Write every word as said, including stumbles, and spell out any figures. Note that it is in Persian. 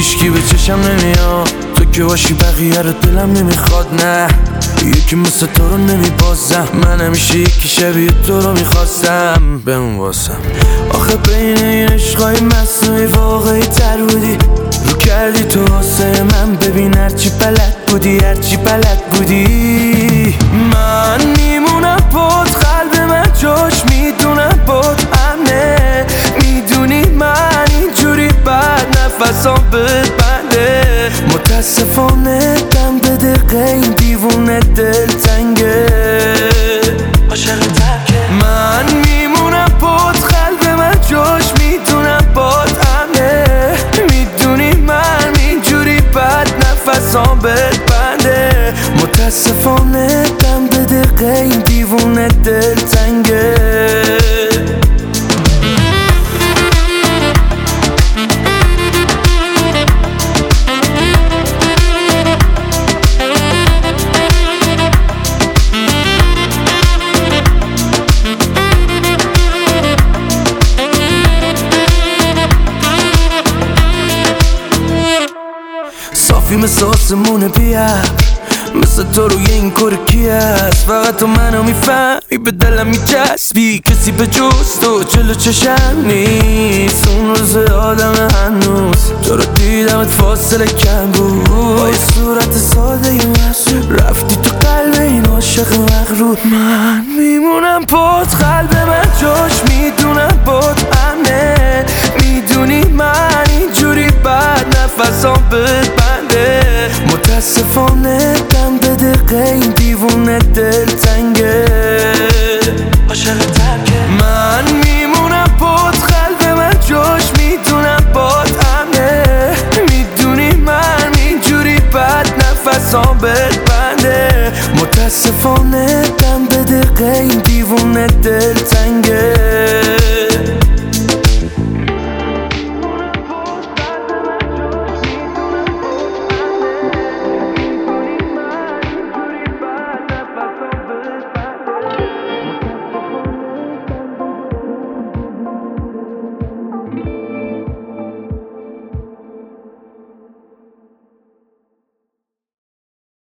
هیچکی به چشم نمیاد، تو که باشی بقیه رو دلم نمیخواد. نه یکی مثل تو رو نمیبازم، من همیشه یکی شبیه تو رو میخواستم بمون واسم. آخه بین این عشقای مصنوعی واقعی تر بودی، رو کردی تو واسه من. ببین هرچی بلد بودی هرچی بلد بودی. من میمونم بود، قلب من جاش میدونم بود امنه. میدونی من اینجوری بعد نفسام بد بنده. متاسفانه دم به دقیقه این دیوونه دل تنگه، عاشق ترکه. من میمونم بود، قلب من جاش میدونم بود امنه. میدونی من اینجوری بعد نفسام بد بنده. متاسفانه دم به دقیقه این دیوونه دل تنگه. صافی مثل آسمون بیار، مثل تو روی این کار کی هست؟ فقط تو منو میفهمی، به دلم میچسبی. کسی به جز تو جلو چشم نیست. اون روز آدم هنوز تو رو دیدمت فاصله کم بود. با یه صورت ساده ی مسئول رفتی تو قلب این عاشق مغرور. من میمونم بود، قلب من جاش میدونم بود امنه. میدونی من اینجوری بعد نفسام بد بنده. متاسفانه دم به دقیقه این دیوونه دل تنگه، عاشق ترکه. من میمونم بود، قلب من جاش میدونم بود امنه. میدونی من اینجوری بعد نفسام بد بنده. متاسفانه دم به دقیقه این دیوونه دل تنگه.